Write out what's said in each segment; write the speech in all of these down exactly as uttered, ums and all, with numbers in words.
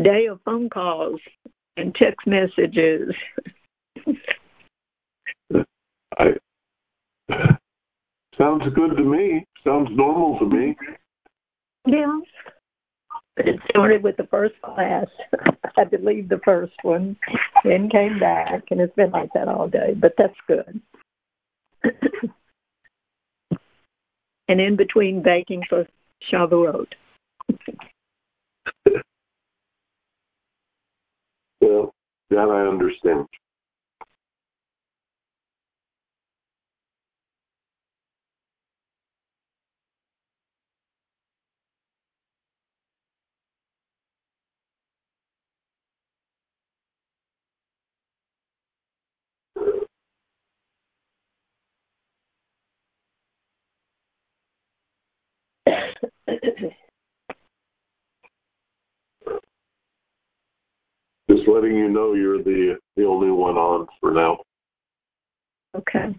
day of phone calls and text messages. I sounds good to me. Sounds normal to me. Yeah. But it started with the first class. I had to leave the first one, then came back, and it's been like that all day. But that's good. And in between baking for Shavuot. Well, that I understand. Just letting you know you're the the only one on for now. Okay.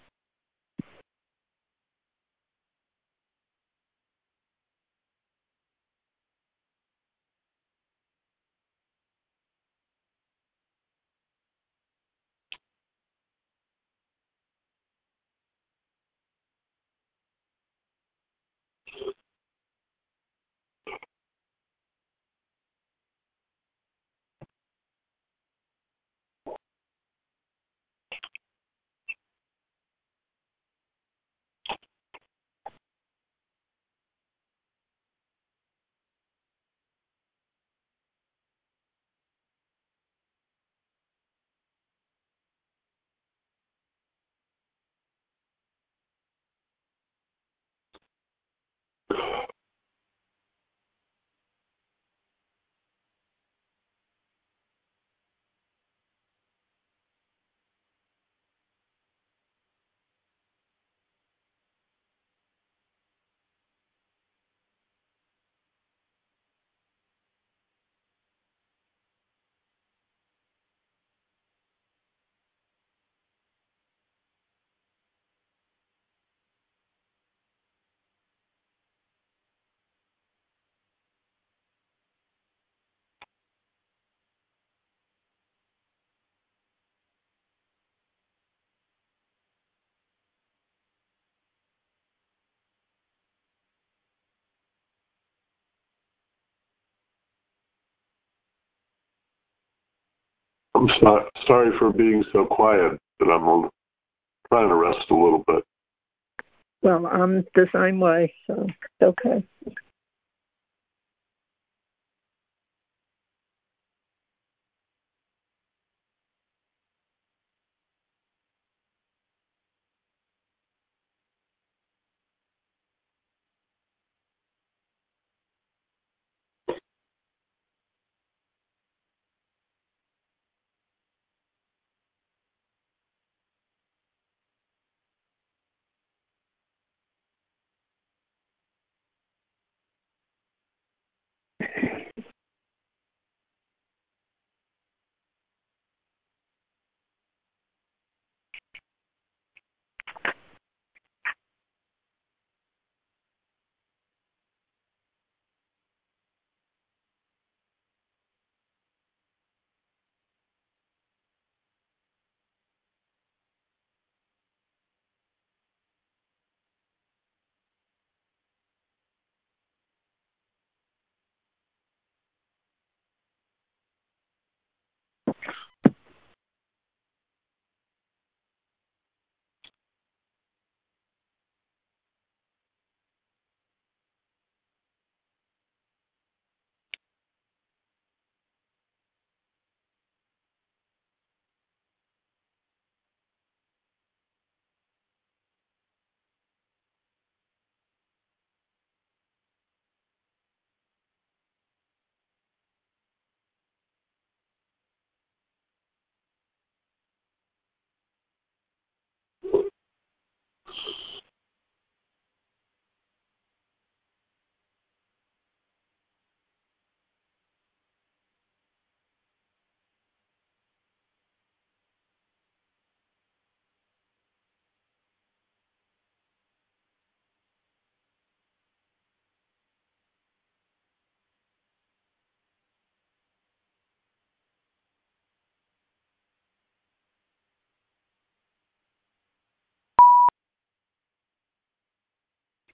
I'm so, sorry for being so quiet, but I'm a, trying to rest a little bit. Well, I'm the same way, so it's okay.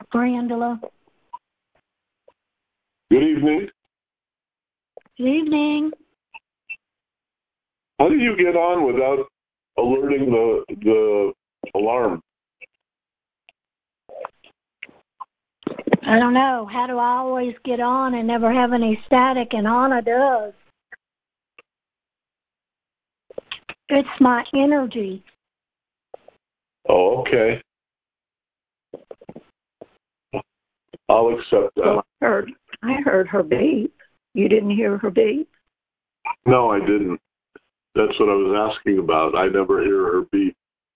Brandula. Good evening. Good evening. How do you get on without alerting the the alarm? I don't know. How do I always get on and never have any static, and Anna does? It's my energy. Oh, okay. I'll accept that. Well, I heard, I heard her beep. You didn't hear her beep? No, I didn't. That's what I was asking about. I never hear her beep.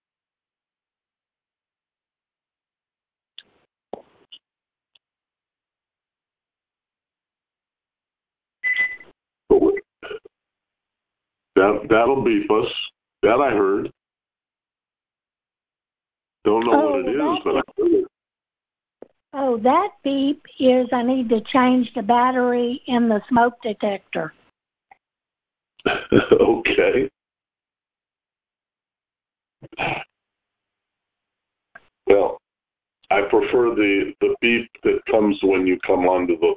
That, that'll beep us. That I heard. Don't know Oh, what it is, that- but I heard it. Oh, that beep is I need to change the battery in the smoke detector. Okay. Well, I prefer the, the beep that comes when you come onto the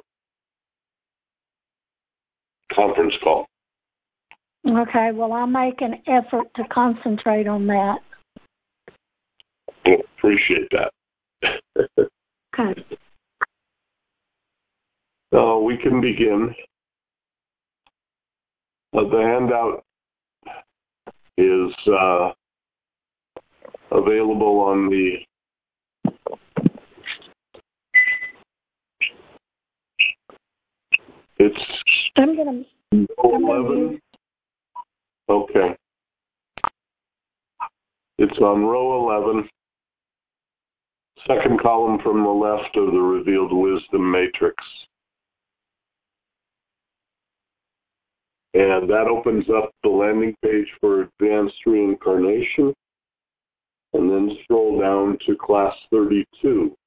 conference call. Okay, well, I'll make an effort to concentrate on that. Well, appreciate that. Okay. So we can begin. Uh, the handout is uh, available on the it's I'm gonna. eleven. Okay. It's on row eleven. Second column from the left of the revealed wisdom matrix. And that opens up the landing page for advanced reincarnation. And then scroll down to class thirty-two.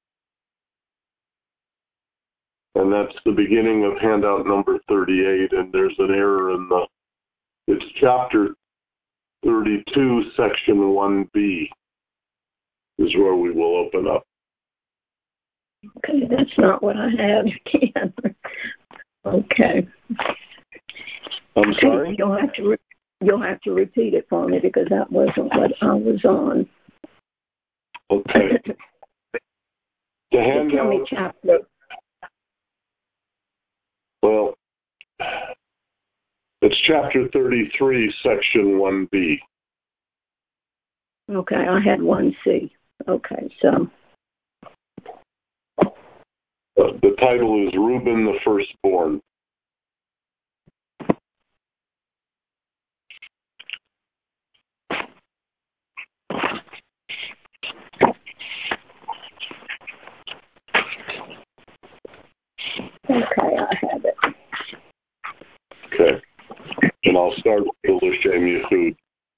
And that's the beginning of handout number thirty-eight. And there's an error in the, it's chapter thirty-two, section one B is where we will open up. Okay, that's not what I had again. Okay. I'm sorry? You'll have to re- you'll have to repeat it for me because that wasn't what I was on. Okay. The handout. Tell me chapter. Well, it's chapter thirty-three, section one B. Okay, I had one C. Okay, so. Uh, the title is Reuben the Firstborn. Okay, I have it. Okay. And I'll start with the L'Shem Yichud.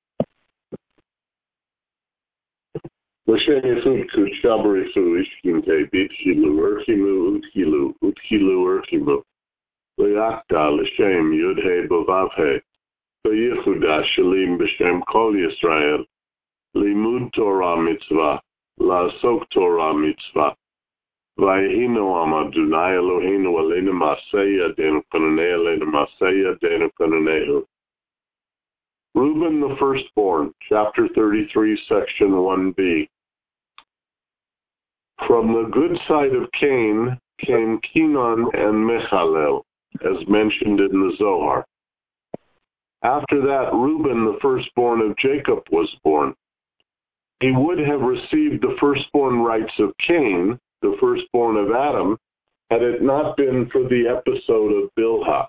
L'Shem Yichud Kud Shabarichu Ishkinte Bitchilu Urchimu Utkilu Utkilu Urchimu L'Yakta L'Shem Yudhe Bavavhe L'Yichuda Shalim B'Shem Kol Yisrael Limud Torah Mitzvah La'asok Torah Mitzvah Vayhinu Am Adonai Eloheinu Aleinu Masei Yadenu Kananei Aleinu Masei Yadenu Kananehu. Reuben the Firstborn, chapter thirty-three, section one B. From the good side of Cain came Kenan and Mechalel, as mentioned in the Zohar. After that, Reuben, the firstborn of Jacob, was born. He would have received the firstborn rights of Cain, the firstborn of Adam, had it not been for the episode of Bilhah.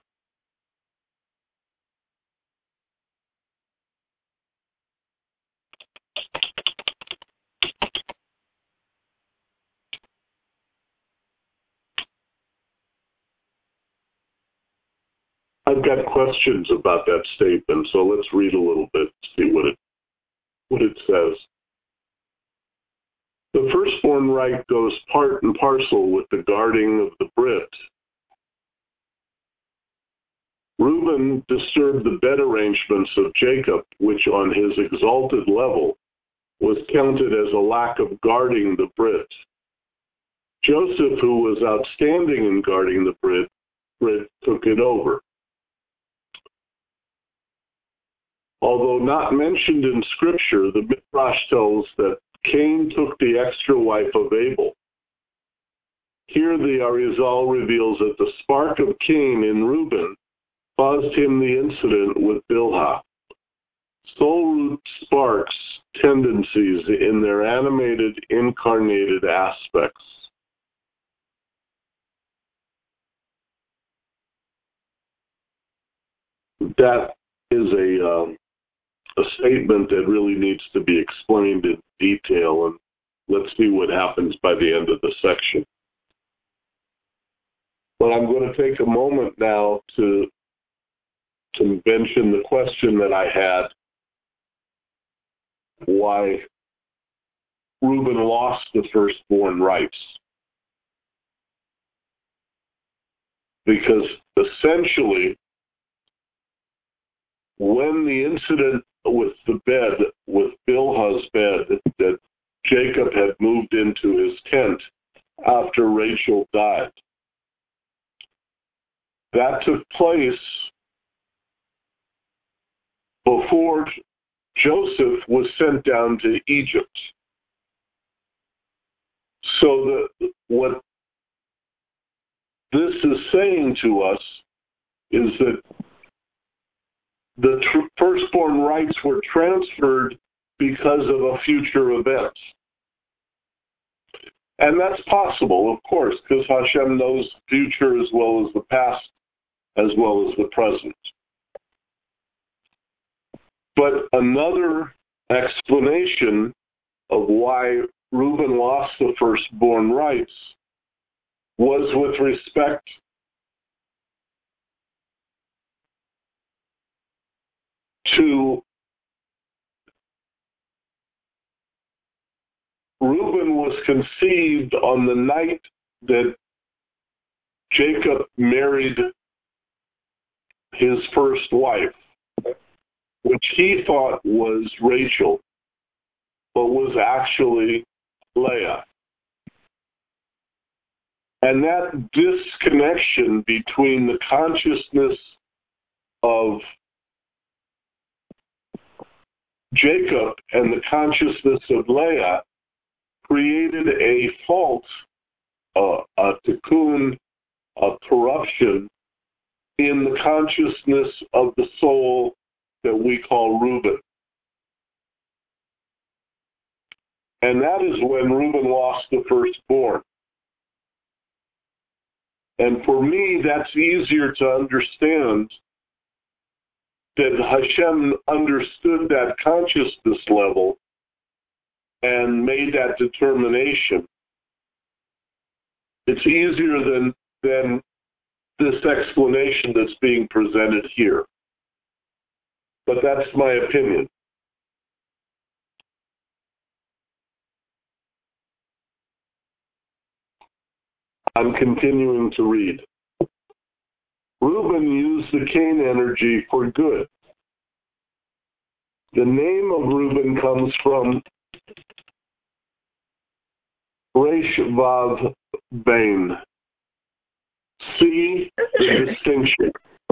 I've got questions about that statement, so let's read a little bit, see what it what it says. The firstborn right goes part and parcel with the guarding of the Brit. Reuben disturbed the bed arrangements of Jacob, which on his exalted level was counted as a lack of guarding the Brit. Joseph, who was outstanding in guarding the brit, brit took it over. Although not mentioned in Scripture, the Midrash tells that Cain took the extra wife of Abel. Here the Arizal reveals that the spark of Cain in Reuben caused him the incident with Bilhah. Soul root sparks tendencies in their animated, incarnated aspects. That is a, um, a statement that really needs to be explained in detail, and let's see what happens by the end of the section. But I'm going to take a moment now to, to mention the question that I had, why Reuben lost the firstborn rights. Because essentially, when the incident with the bed, with Bilhah's bed, that Jacob had moved into his tent after Rachel died, that took place before Joseph was sent down to Egypt. So the, what this is saying to us is that the tr- firstborn rights were transferred because of a future event. And that's possible, of course, because Hashem knows the future as well as the past, as well as the present. But another explanation of why Reuben lost the firstborn rights was with respect to Reuben was conceived on the night that Jacob married his first wife, which he thought was Rachel, but was actually Leah. And that disconnection between the consciousness of Jacob and the consciousness of Leah created a fault, uh, a tikkun, a corruption in the consciousness of the soul that we call Reuben. And that is when Reuben lost the firstborn. And for me, that's easier to understand, that Hashem understood that consciousness level and made that determination. It's easier than, than this explanation that's being presented here. But that's my opinion. I'm continuing to read. Reuben used the Cain energy for good. The name of Reuben comes from Resh Vav Bain. See the distinction.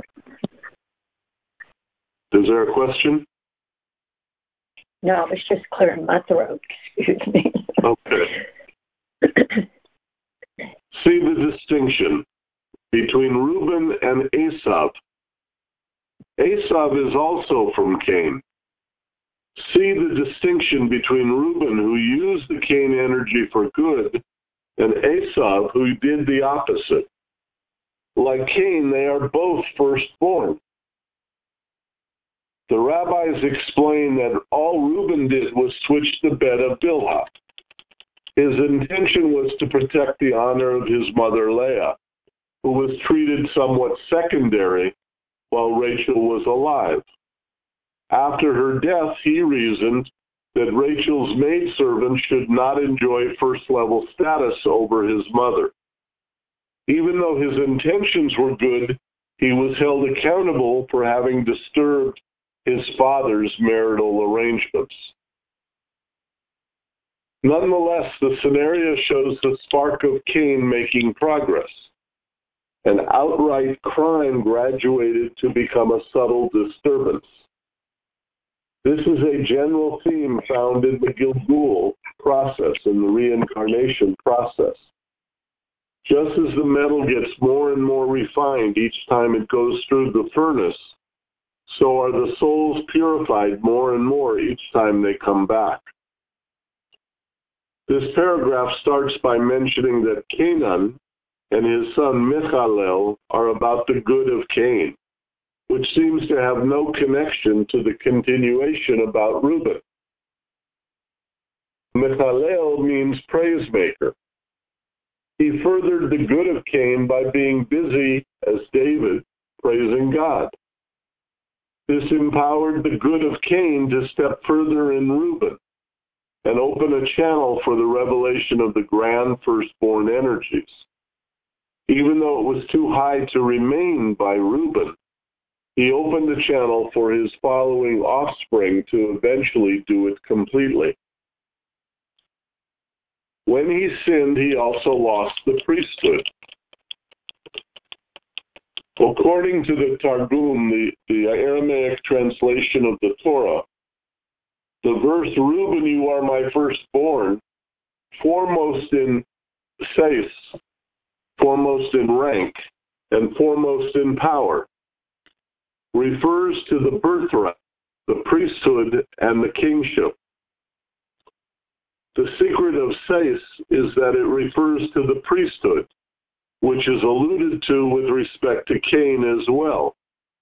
Is there a question? No, I was just clearing my throat. Excuse me. Okay. See the distinction between Reuben and Esav. Esav is also from Cain. See the distinction between Reuben, who used the Cain energy for good, and Esav, who did the opposite. Like Cain, they are both firstborn. The rabbis explain that all Reuben did was switch the bed of Bilhah. His intention was to protect the honor of his mother Leah, who was treated somewhat secondary while Rachel was alive. After her death, he reasoned that Rachel's maidservant should not enjoy first-level status over his mother. Even though his intentions were good, he was held accountable for having disturbed his father's marital arrangements. Nonetheless, the scenario shows the spark of Cain making progress. An outright crime graduated to become a subtle disturbance. This is a general theme found in the Gilgul process, in the reincarnation process. Just as the metal gets more and more refined each time it goes through the furnace, so are the souls purified more and more each time they come back. This paragraph starts by mentioning that Canaan and his son Michalel are about the good of Cain, which seems to have no connection to the continuation about Reuben. Michalel means praise maker. He furthered the good of Cain by being busy, as David, praising God. This empowered the good of Cain to step further in Reuben and open a channel for the revelation of the grand firstborn energies. Even though it was too high to remain by Reuben, he opened the channel for his following offspring to eventually do it completely. When he sinned, he also lost the priesthood. According to the Targum, the, the Aramaic translation of the Torah, the verse, Reuben, you are my firstborn, foremost in seis, foremost in rank, and foremost in power, refers to the birthright, the priesthood, and the kingship. The secret of seis is that it refers to the priesthood, which is alluded to with respect to Cain as well.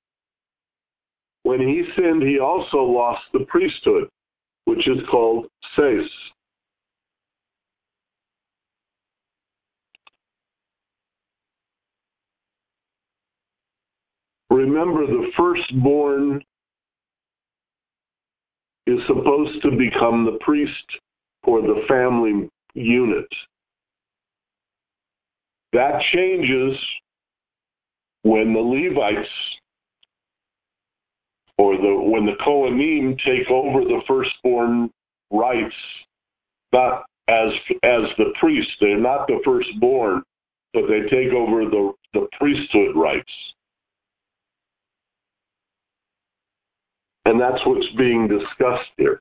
When he sinned, he also lost the priesthood, which is called seis. Remember, the firstborn is supposed to become the priest for the family unit. That changes when the Levites or the when the Kohanim take over the firstborn rights, not as as the priest. They're not the firstborn, but they take over the, the priesthood rights. And that's what's being discussed here.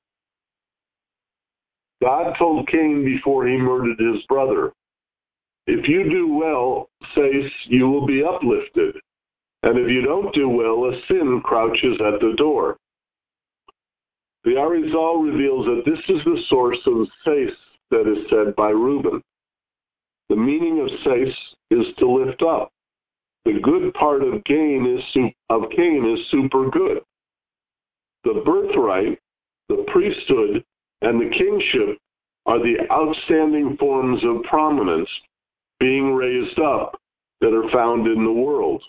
God told Cain before he murdered his brother, if you do well, seis, you will be uplifted. And if you don't do well, a sin crouches at the door. The Arizal reveals that this is the source of seis that is said by Reuben. The meaning of seis is to lift up. The good part of Cain is, of Cain is super good. The birthright, the priesthood, and the kingship are the outstanding forms of prominence being raised up that are found in the world.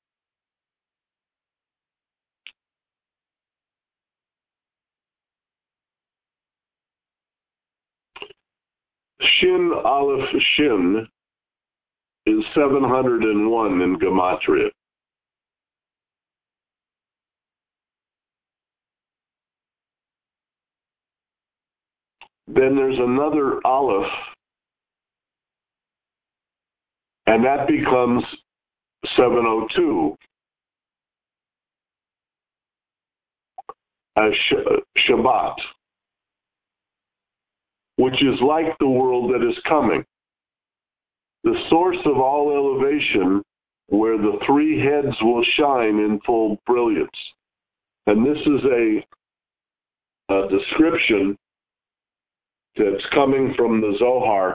Shin Aleph Shin is seven hundred one in Gematria. Then there's another Aleph, and that becomes seven oh two. As Shabbat, which is like the world that is coming. The source of all elevation, where the three heads will shine in full brilliance. And this is a, a description that's coming from the Zohar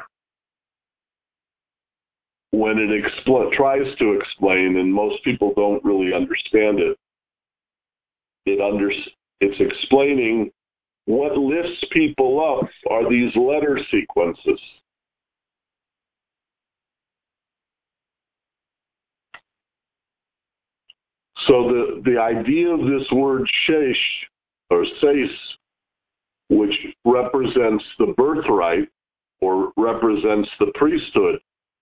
when it expl- tries to explain, and most people don't really understand it. It under, it's explaining what lifts people up are these letter sequences. So the, the idea of this word shesh, or seis, which represents the birthright, or represents the priesthood,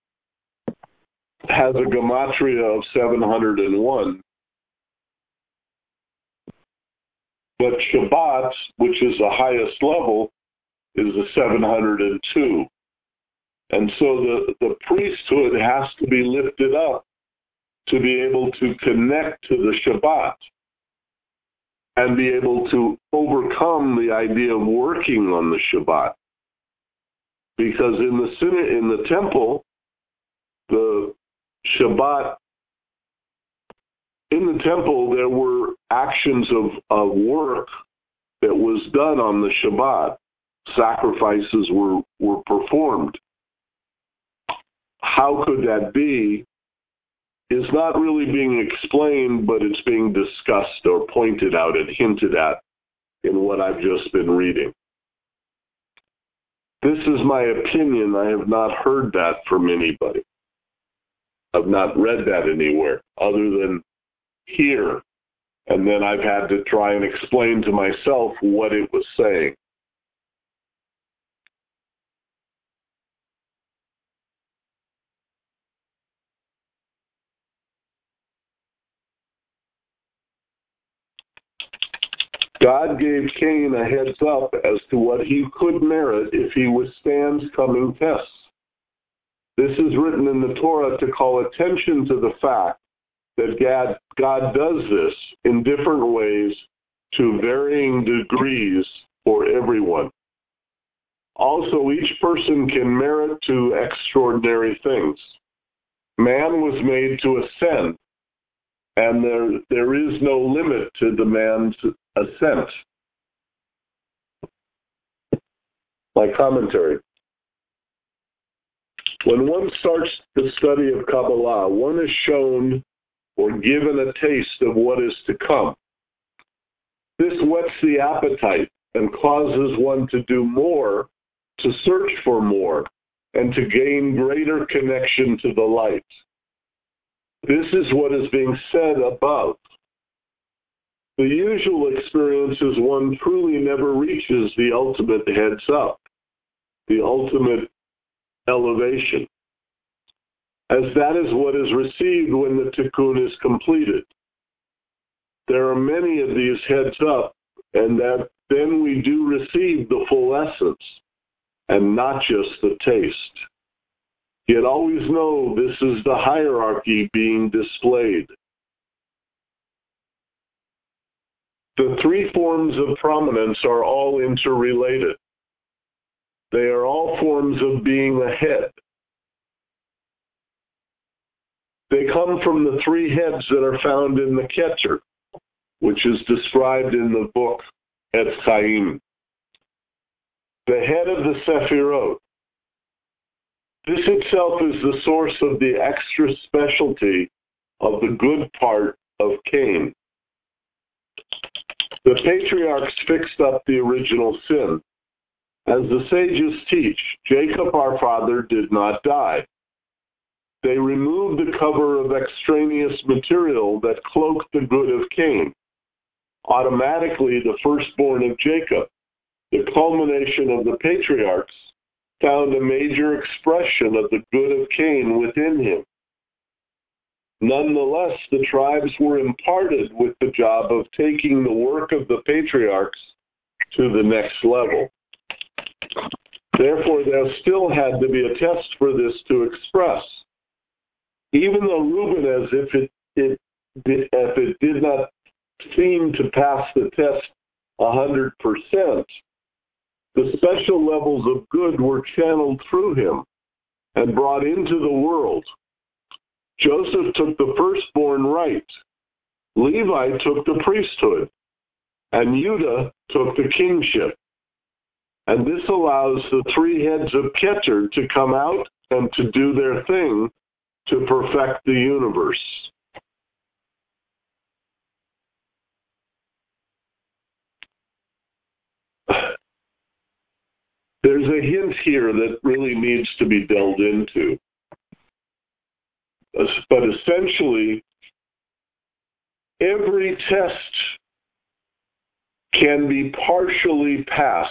has a gematria of seven hundred one. But Shabbat, which is the highest level, is a seven hundred two. And so the, the priesthood has to be lifted up to be able to connect to the Shabbat and be able to overcome the idea of working on the Shabbat. Because in the in the temple, the Shabbat, in the temple, there were actions of, of work that was done on the Shabbat. Sacrifices were, were performed. How could that be is not really being explained, but it's being discussed or pointed out and hinted at in what I've just been reading. This is my opinion. I have not heard that from anybody. I've not read that anywhere other than here. And then I've had to try and explain to myself what it was saying. God gave Cain a heads up as to what he could merit if he withstands coming tests. This is written in the Torah to call attention to the fact that God, God does this in different ways to varying degrees for everyone. Also, each person can merit to extraordinary things. Man was made to ascend, and there there is no limit to the man's ascent. My commentary. When one starts the study of Kabbalah, one is shown or given a taste of what is to come. This whets the appetite and causes one to do more, to search for more, and to gain greater connection to the light. This is what is being said above. The usual experience is one truly never reaches the ultimate heads up, the ultimate elevation, as that is what is received when the tikkun is completed. There are many of these heads up, and that then we do receive the full essence, and not just the taste. Yet always know this is the hierarchy being displayed. The three forms of prominence are all interrelated. They are all forms of being ahead. They come from the three heads that are found in the Keter, which is described in the book Etz Chaim. The head of the Sephirot. This itself is the source of the extra specialty of the good part of Cain. The patriarchs fixed up the original sin. As the sages teach, Jacob our father did not die. They removed the cover of extraneous material that cloaked the good of Cain. Automatically, the firstborn of Jacob, the culmination of the patriarchs, found a major expression of the good of Cain within him. Nonetheless, the tribes were imparted with the job of taking the work of the patriarchs to the next level. Therefore, there still had to be a test for this to express. Even though Reuben, as if it, it, if it did not seem to pass the test one hundred percent, the special levels of good were channeled through him and brought into the world. Joseph took the firstborn right. Levi took the priesthood. And Judah took the kingship. And this allows the three heads of Keter to come out and to do their thing to perfect the universe. There's a hint here that really needs to be delved into. But essentially, every test can be partially passed.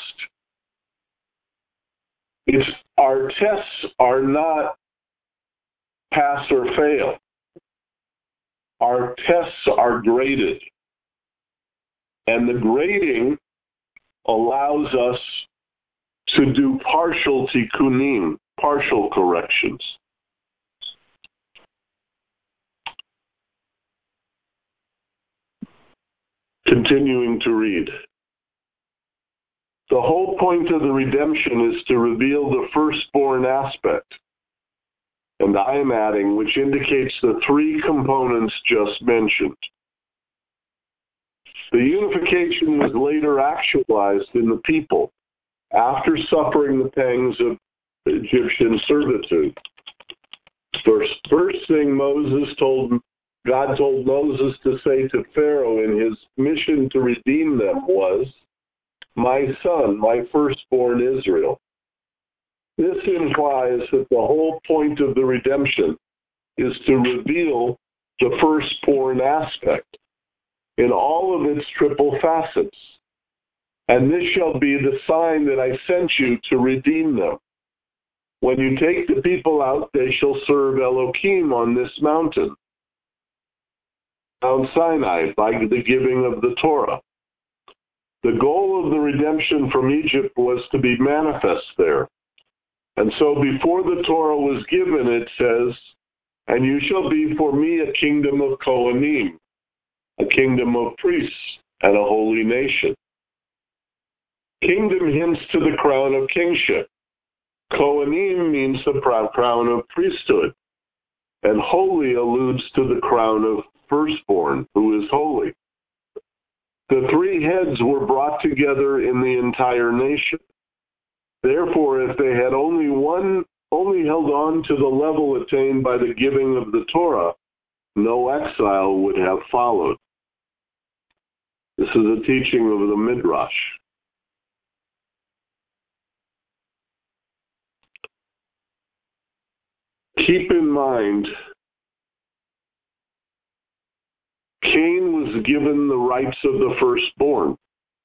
It's, our tests are not pass or fail. Our tests are graded. And the grading allows us to do partial tikkunim, partial corrections. Continuing to read. The whole point of the redemption is to reveal the firstborn aspect. And I am adding, which indicates the three components just mentioned. The unification was later actualized in the people after suffering the pangs of Egyptian servitude. First, first thing Moses told, God told Moses to say to Pharaoh in his mission to redeem them was, "My son, my firstborn Israel." This implies that the whole point of the redemption is to reveal the firstborn aspect in all of its triple facets. And this shall be the sign that I sent you to redeem them. When you take the people out, they shall serve Elohim on this mountain, Mount Sinai, by the giving of the Torah. The goal of the redemption from Egypt was to be manifest there. And so before the Torah was given, it says, "And you shall be for me a kingdom of Kohanim, a kingdom of priests, and a holy nation." Kingdom hints to the crown of kingship. Kohanim means the crown of priesthood. And holy alludes to the crown of firstborn, who is holy. The three heads were brought together in the entire nation. Therefore, if they had only one, only held on to the level attained by the giving of the Torah, no exile would have followed. This is a teaching of the Midrash. Keep in mind, Cain was given the rights of the firstborn.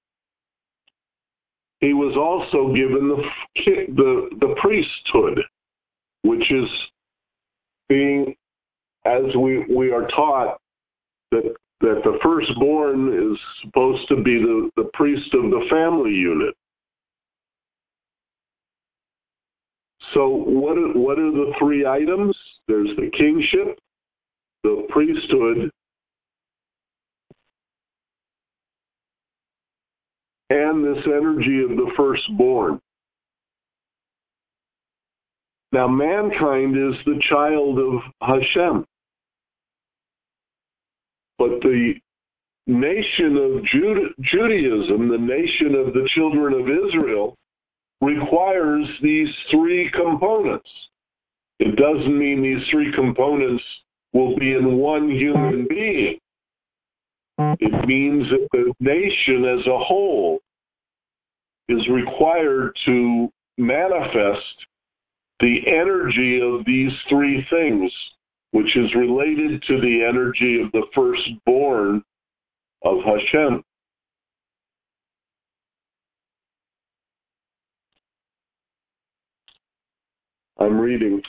He was also given the, the, the priesthood, which is being, as we, we are taught, that, that the firstborn is supposed to be the, the priest of the family unit. So what are, what are the three items? There's the kingship, the priesthood, and this energy of the firstborn. Now, mankind is the child of Hashem. But the nation of Jude- Judaism, the nation of the children of Israel, requires these three components. It doesn't mean these three components will be in one human being. It means that the nation as a whole is required to manifest the energy of these three things, which is related to the energy of the firstborn of Hashem. I'm reading.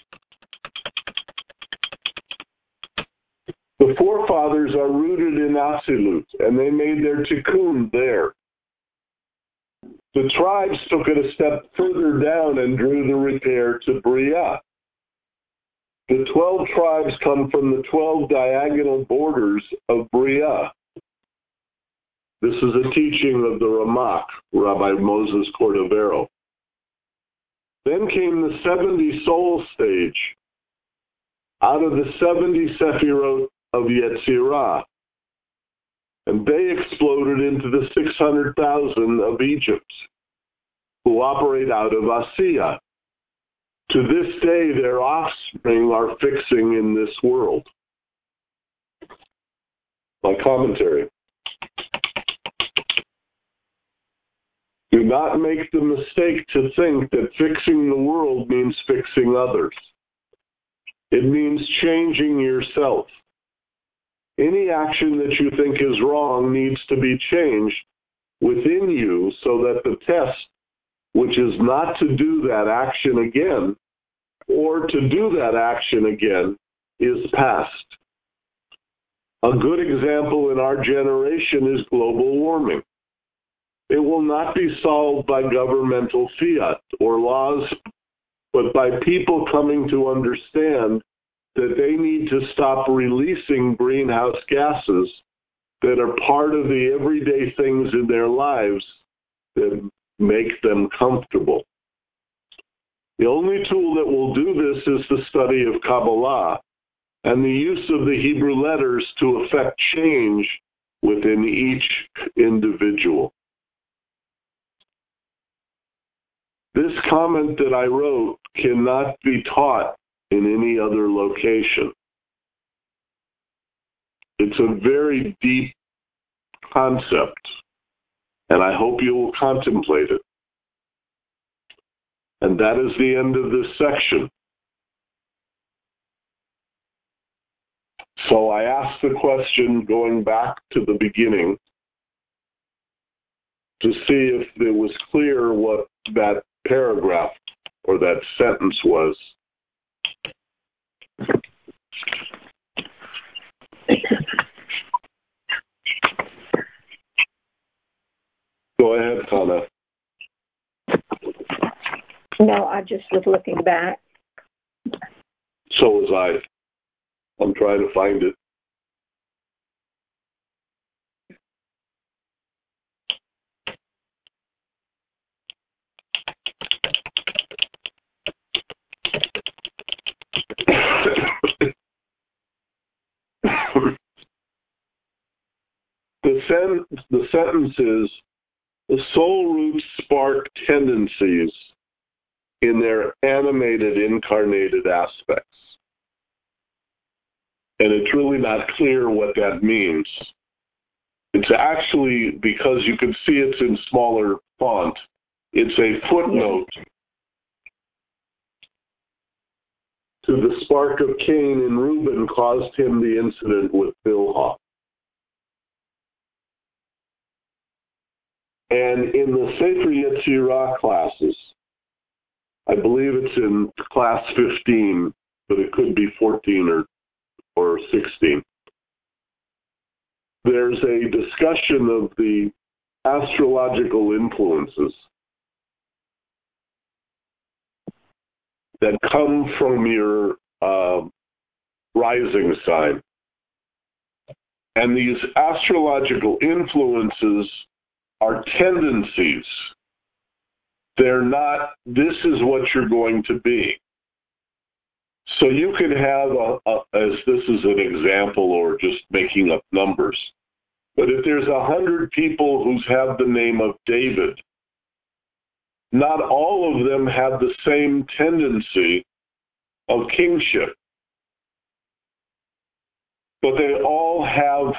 The forefathers are rooted in Asilut, and they made their tikkun there. The tribes took it a step further down and drew the repair to Bria. The twelve tribes come from the twelve diagonal borders of Bria. This is a teaching of the Ramak, Rabbi Moses Cordovero. Then came the seventy soul stage. Out of the seventy Sephirot of Yetzirah, and they exploded into the six hundred thousand of Egypt, who operate out of Asiya. To this day, their offspring are fixing in this world. My commentary. Do not make the mistake to think that fixing the world means fixing others. It means changing yourself. Any action that you think is wrong needs to be changed within you so that the test, which is not to do that action again, or to do that action again, is passed. A good example in our generation is global warming. It will not be solved by governmental fiat or laws, but by people coming to understand that they need to stop releasing greenhouse gases that are part of the everyday things in their lives that make them comfortable. The only tool that will do this is the study of Kabbalah and the use of the Hebrew letters to effect change within each individual. This comment that I wrote cannot be taught in any other location. It's a very deep concept, and I hope you will contemplate it. And that is the end of this section. So I asked the question, going back to the beginning, to see if it was clear what that paragraph or that sentence was. Go ahead, Hannah. No, I just was looking back. So was I. I'm trying to find it. the, sen- the sentence is, the soul roots spark tendencies in their animated, incarnated aspects. And it's really not clear what that means. It's actually, because you can see it's in smaller font, it's a footnote to the spark of Cain in Reuben caused him the incident with Bilhah. And in the Sefer Yetzirah classes, I believe it's in class fifteen, but it could be fourteen or, or sixteen. There's a discussion of the astrological influences that come from your uh, rising sign. And these astrological influences are tendencies. They're not, this is what you're going to be. So you could have, a, a, as this is an example or just making up numbers, but if there's a hundred people who have the name of David, not all of them have the same tendency of kingship, but they all have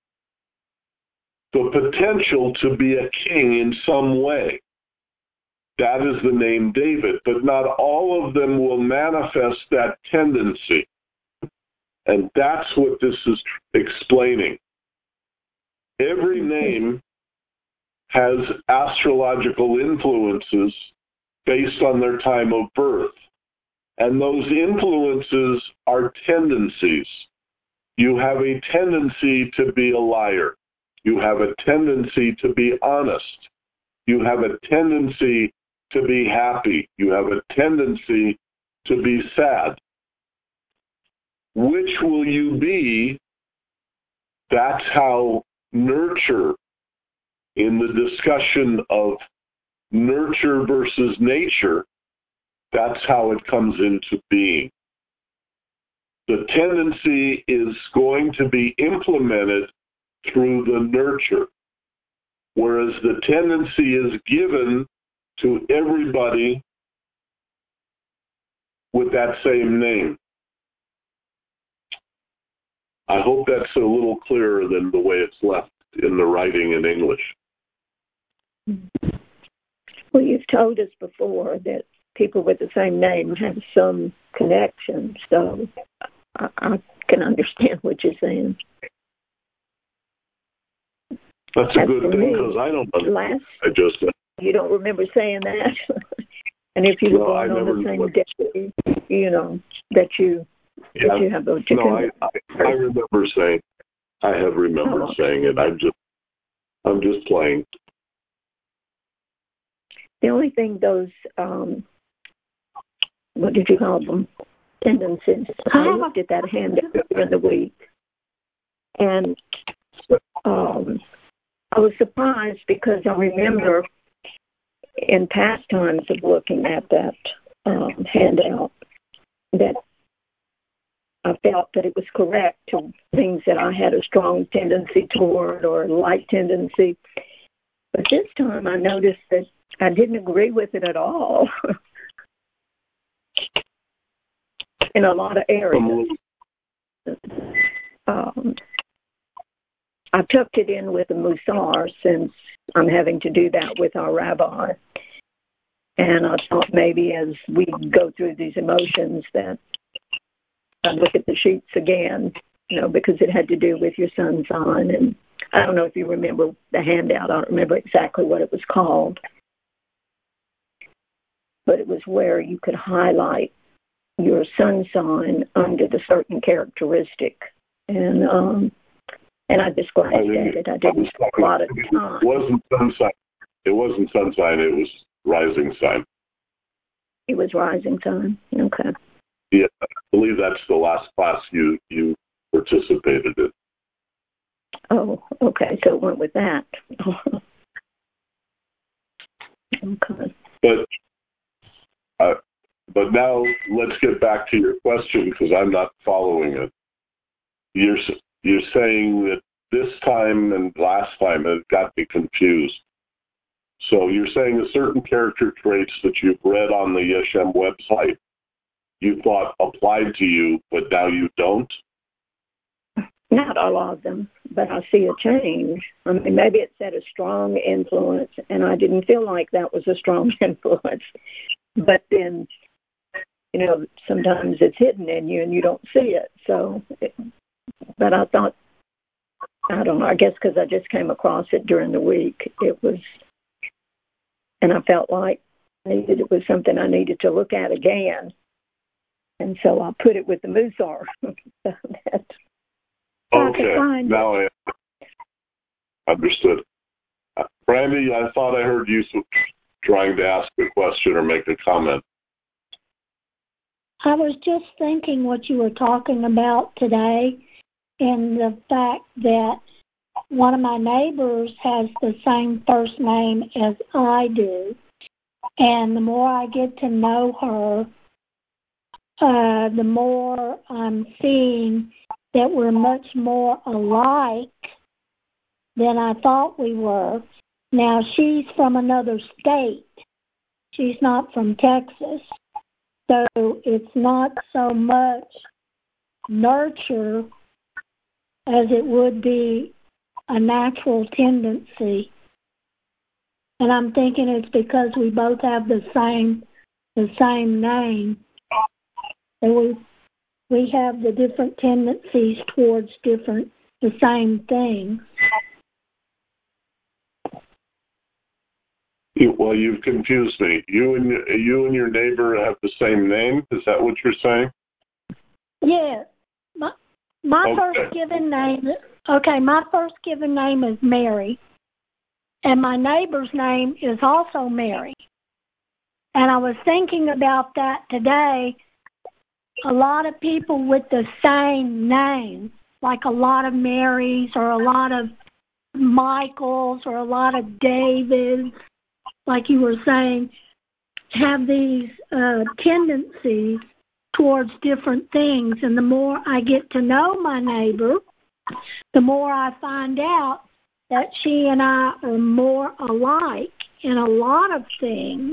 the potential to be a king in some way. That is the name David, but not all of them will manifest that tendency. And that's what this is explaining. Every name has astrological influences based on their time of birth. And those influences are tendencies. You have a tendency to be a liar. You have a tendency to be honest. You have a tendency to be happy. You have a tendency to be sad. Which will you be? That's how nurture, in the discussion of nurture versus nature, that's how it comes into being. The tendency is going to be implemented through the nurture, whereas the tendency is given to everybody with that same name. I hope that's a little clearer than the way it's left in the writing in English. Well, you've told us before that people with the same name have some connection, so I, I can understand what you're saying. That's a As good thing, because I don't know. Last, I just... You don't remember saying that? And if you were no, born on the same day, you know, that you, yeah. that you have a... No, I, I, I remember saying, I have remembered oh. saying it. I'm just, I'm just playing. the only thing those, um, what did you call them, tendencies, I looked at that handout during the week, and um, I was surprised because I remember in past times of looking at that um, handout that I felt that it was correct to things that I had a strong tendency toward or a light tendency. But this time I noticed that I didn't agree with it at all in a lot of areas. Um, I tucked it in with the Musar since I'm having to do that with our rabbi. And I thought maybe as we go through these emotions that I look at the sheets again, you know, because it had to do with your sun sign. And I don't know if you remember the handout. I don't remember exactly what it was called. But it was where you could highlight your sun sign under the certain characteristic. And um, and I just glanced at it. I didn't spend a lot of time. It wasn't sun sign. It wasn't sun sign. It was rising sign. It was rising sign. Okay. Yeah, I believe that's the last class you, you participated in. Oh, okay. So it went with that. Okay. But uh, but now let's get back to your question because I'm not following it. You're you're saying that this time and last time it got me confused. So you're saying the certain character traits that you've read on the Yeshem website you thought applied to you, but now you don't? Not all of them, but I see a change. I mean, maybe it said a strong influence, and I didn't feel like that was a strong influence. But then, you know, sometimes it's hidden in you and you don't see it. So, it, but I thought, I don't know, I guess because I just came across it during the week, it was, and I felt like I needed, it was something I needed to look at again. And so I put it with the Musar. Okay, now I understood. Uh, Brandy, I thought I heard you trying to ask a question or make a comment. I was just thinking what you were talking about today and the fact that one of my neighbors has the same first name as I do. And the more I get to know her, uh, the more I'm seeing that we're much more alike than I thought we were. Now, she's from another state. She's not from Texas. So it's not so much nurture as it would be a natural tendency. And I'm thinking it's because we both have the same the same name. And we we have the different tendencies towards different the same things. Well, you've confused me. You and you and your neighbor have the same name. Is that what you're saying? Yeah. My my okay. first given name. Okay, my first given name is Mary, and my neighbor's name is also Mary. And I was thinking about that today. A lot of people with the same name, like a lot of Marys or a lot of Michaels or a lot of Davids, like you were saying, have these uh, tendencies towards different things. And the more I get to know my neighbor, the more I find out that she and I are more alike in a lot of things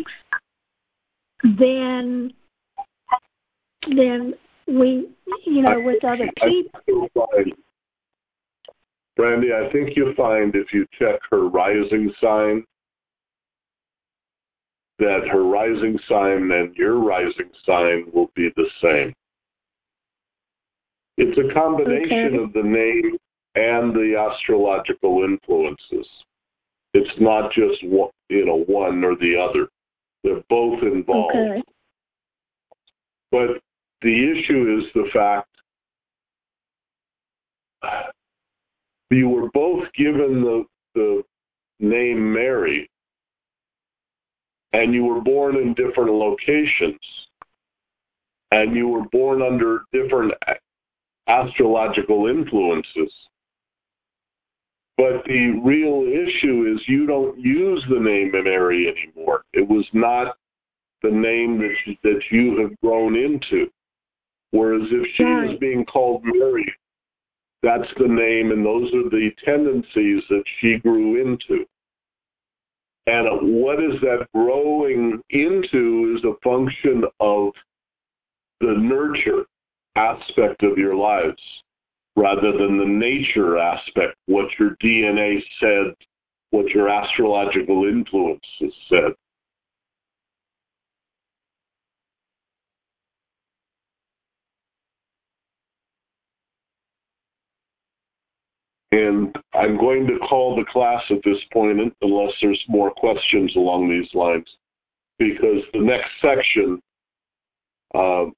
than than we, you know, with other people. Brandy, I think you'll find if you check her rising sign, that her rising sign and your rising sign will be the same. It's a combination okay. of the name and the astrological influences. It's not just one, you know, one or the other. They're both involved. Okay. But the issue is the fact you were both given the, the name Mary, and you were born in different locations, and you were born under different astrological influences. But the real issue is you don't use the name Mary anymore. It was not the name that you, that you have grown into. Whereas if she right. is being called Mary, that's the name, and those are the tendencies that she grew into. And what is that growing into is a function of the nurture aspect of your lives, rather than the nature aspect, what your D N A said, what your astrological influences said. And I'm going to call the class at this point, unless there's more questions along these lines, because the next section uh,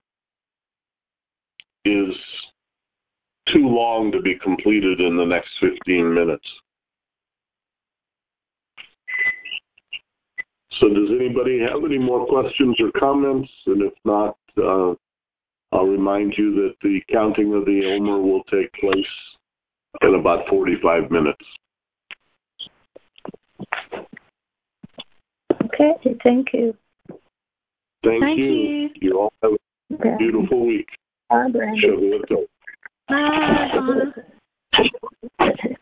is too long to be completed in the next fifteen minutes. So does anybody have any more questions or comments? And if not, uh, I'll remind you that the counting of the Omer will take place in about forty-five minutes. Okay, thank you. Thank, Thank you. you. You all have a Okay. beautiful week. Bye, Brandon. Shavua tov. Bye, Donna.